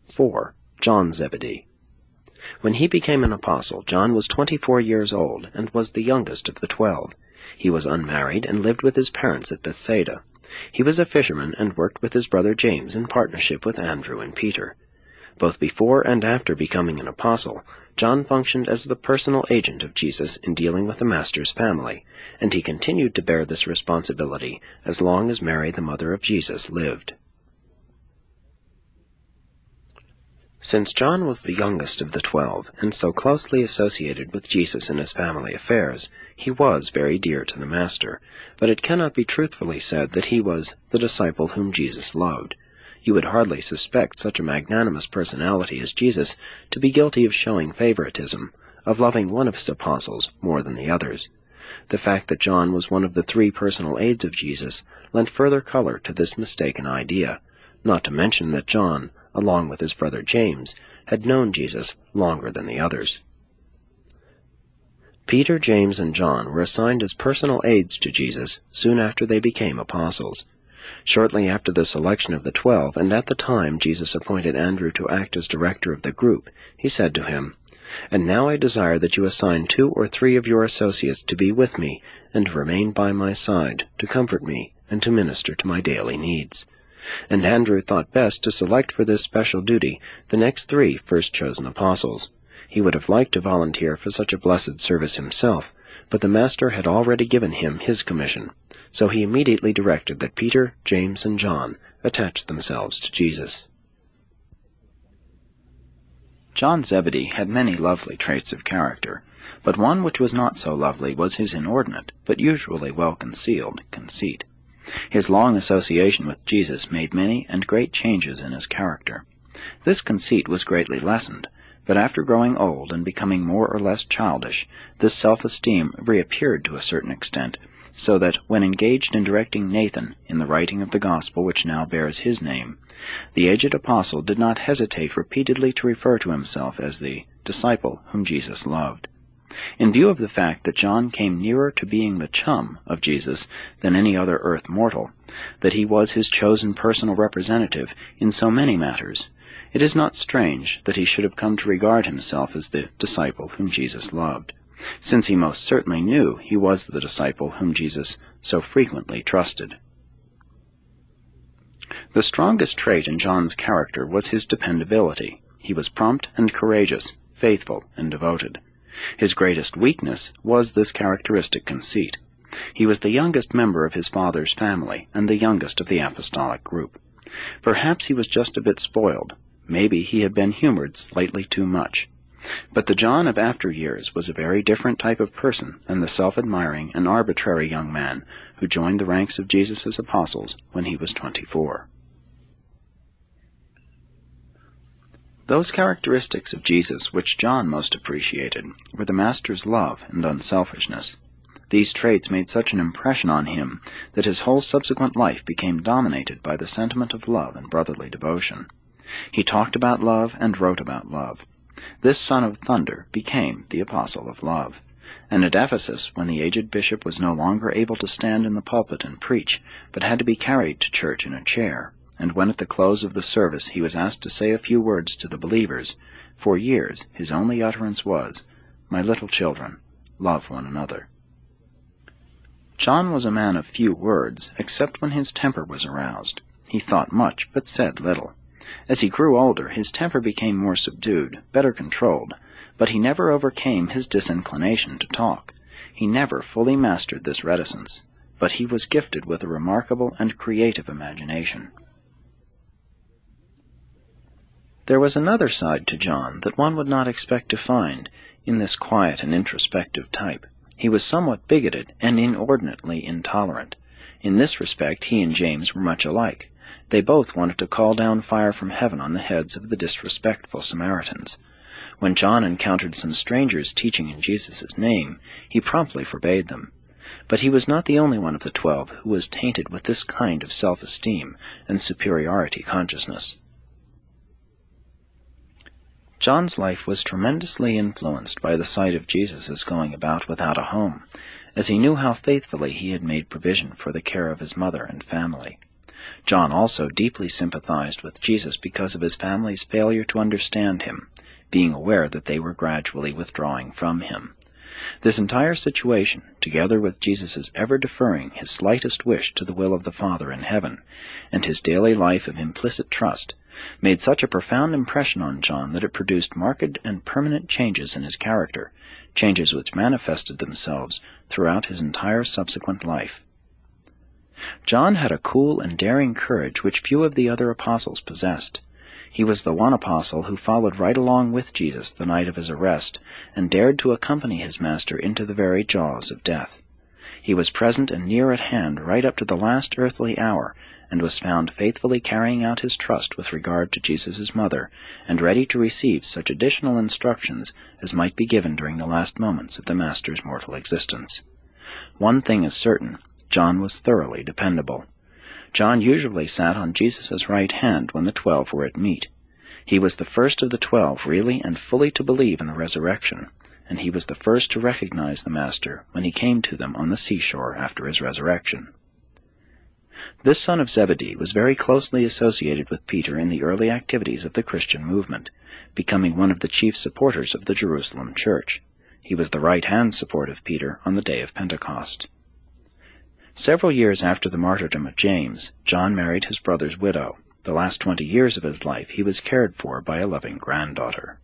4. John Zebedee. When he became an apostle, John was 24 years old and was the youngest of the 12. He was unmarried and lived with his parents at Bethsaida. He was a fisherman and worked with his brother James in partnership with Andrew and Peter. Both before and after becoming an apostle, John functioned as the personal agent of Jesus in dealing with the Master's family, and he continued to bear this responsibility as long as Mary, the mother of Jesus, lived. Since John was the youngest of the 12, and so closely associated with Jesus in his family affairs, he was very dear to the Master, but it cannot be truthfully said that he was the disciple whom Jesus loved. You would hardly suspect such a magnanimous personality as Jesus to be guilty of showing favoritism, of loving one of his apostles more than the others. The fact that John was one of the 3 personal aides of Jesus lent further color to this mistaken idea, not to mention that John, along with his brother James, had known Jesus longer than the others. Peter, James, and John were assigned as personal aides to Jesus soon after they became apostles. Shortly after the selection of the 12, and at the time Jesus appointed Andrew to act as director of the group, he said to him, "And now I desire that you assign 2 or 3 of your associates to be with me, and to remain by my side, to comfort me, and to minister to my daily needs." And Andrew thought best to select for this special duty the next 3 first-chosen apostles. He would have liked to volunteer for such a blessed service himself, but the Master had already given him his commission, so he immediately directed that Peter, James, and John attach themselves to Jesus. John Zebedee had many lovely traits of character, but one which was not so lovely was his inordinate, but usually well-concealed, conceit. His long association with Jesus made many and great changes in his character. This conceit was greatly lessened, but after growing old and becoming more or less childish, this self-esteem reappeared to a certain extent, so that, when engaged in directing Nathan in the writing of the gospel which now bears his name, the aged apostle did not hesitate repeatedly to refer to himself as the disciple whom Jesus loved. In view of the fact that John came nearer to being the chum of Jesus than any other earth mortal, that he was his chosen personal representative in so many matters, it is not strange that he should have come to regard himself as the disciple whom Jesus loved, since he most certainly knew he was the disciple whom Jesus so frequently trusted. The strongest trait in John's character was his dependability. He was prompt and courageous, faithful and devoted. His greatest weakness was this characteristic conceit. He was the youngest member of his father's family and the youngest of the apostolic group. Perhaps he was just a bit spoiled. Maybe he had been humored slightly too much. But the John of after years was a very different type of person than the self-admiring and arbitrary young man who joined the ranks of Jesus' apostles when he was 24. Those characteristics of Jesus which John most appreciated were the Master's love and unselfishness. These traits made such an impression on him that his whole subsequent life became dominated by the sentiment of love and brotherly devotion. He talked about love and wrote about love. This son of thunder became the apostle of love. And at Ephesus, when the aged bishop was no longer able to stand in the pulpit and preach, but had to be carried to church in a chair, and when at the close of the service he was asked to say a few words to the believers, for years his only utterance was, "My little children, love one another." John was a man of few words, except when his temper was aroused. He thought much, but said little. As he grew older, his temper became more subdued, better controlled, but he never overcame his disinclination to talk. He never fully mastered this reticence, but he was gifted with a remarkable and creative imagination. There was another side to John that one would not expect to find in this quiet and introspective type. He was somewhat bigoted and inordinately intolerant. In this respect he and James were much alike. They both wanted to call down fire from heaven on the heads of the disrespectful Samaritans. When John encountered some strangers teaching in Jesus' name, he promptly forbade them. But he was not the only one of the 12 who was tainted with this kind of self-esteem and superiority consciousness. John's life was tremendously influenced by the sight of Jesus' going about without a home, as he knew how faithfully he had made provision for the care of his mother and family. John also deeply sympathized with Jesus because of his family's failure to understand him, being aware that they were gradually withdrawing from him. This entire situation, together with Jesus' ever deferring his slightest wish to the will of the Father in heaven, and his daily life of implicit trust, made such a profound impression on John that it produced marked and permanent changes in his character, changes which manifested themselves throughout his entire subsequent life. John had a cool and daring courage which few of the other apostles possessed. He was the one apostle who followed right along with Jesus the night of his arrest, and dared to accompany his master into the very jaws of death. He was present and near at hand right up to the last earthly hour, and was found faithfully carrying out his trust with regard to Jesus' mother, and ready to receive such additional instructions as might be given during the last moments of the Master's mortal existence. One thing is certain, John was thoroughly dependable. John usually sat on Jesus' right hand when the 12 were at meat. He was the first of the 12 really and fully to believe in the resurrection, and he was the first to recognize the Master when he came to them on the seashore after his resurrection. This son of Zebedee was very closely associated with Peter in the early activities of the Christian movement, becoming one of the chief supporters of the Jerusalem church. He was the right-hand support of Peter on the day of Pentecost. Several years after the martyrdom of James, John married his brother's widow. The last 20 years of his life he was cared for by a loving granddaughter.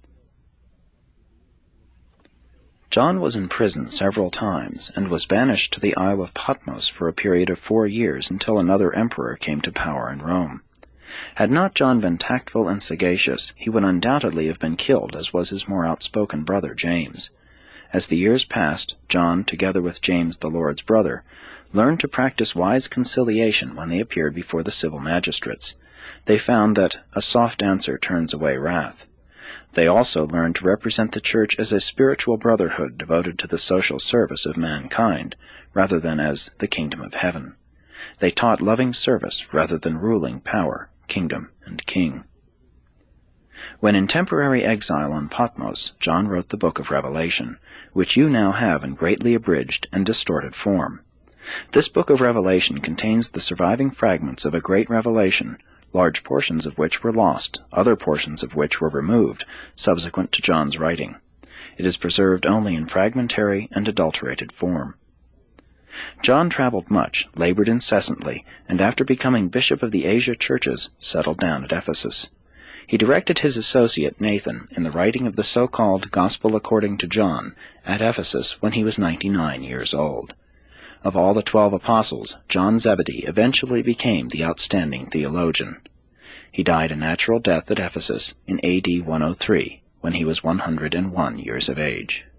John was in prison several times, and was banished to the Isle of Patmos for a period of 4 years until another emperor came to power in Rome. Had not John been tactful and sagacious, he would undoubtedly have been killed, as was his more outspoken brother James. As the years passed, John, together with James the Lord's brother, learned to practice wise conciliation when they appeared before the civil magistrates. They found that a soft answer turns away wrath. They also learned to represent the church as a spiritual brotherhood devoted to the social service of mankind, rather than as the kingdom of heaven. They taught loving service rather than ruling power, kingdom, and king. When in temporary exile on Patmos, John wrote the book of Revelation, which you now have in greatly abridged and distorted form. This book of Revelation contains the surviving fragments of a great revelation, large portions of which were lost, other portions of which were removed, subsequent to John's writing. It is preserved only in fragmentary and adulterated form. John traveled much, labored incessantly, and after becoming bishop of the Asia churches, settled down at Ephesus. He directed his associate Nathan in the writing of the so-called Gospel according to John at Ephesus when he was 99 years old. Of all the 12 apostles, John Zebedee eventually became the outstanding theologian. He died a natural death at Ephesus in AD 103, when he was 101 years of age.